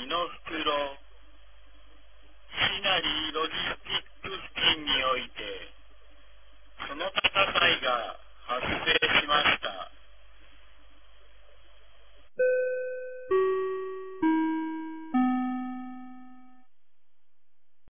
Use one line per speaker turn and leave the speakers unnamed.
の袋、シナリーロジスティック付近において、その戦いが発生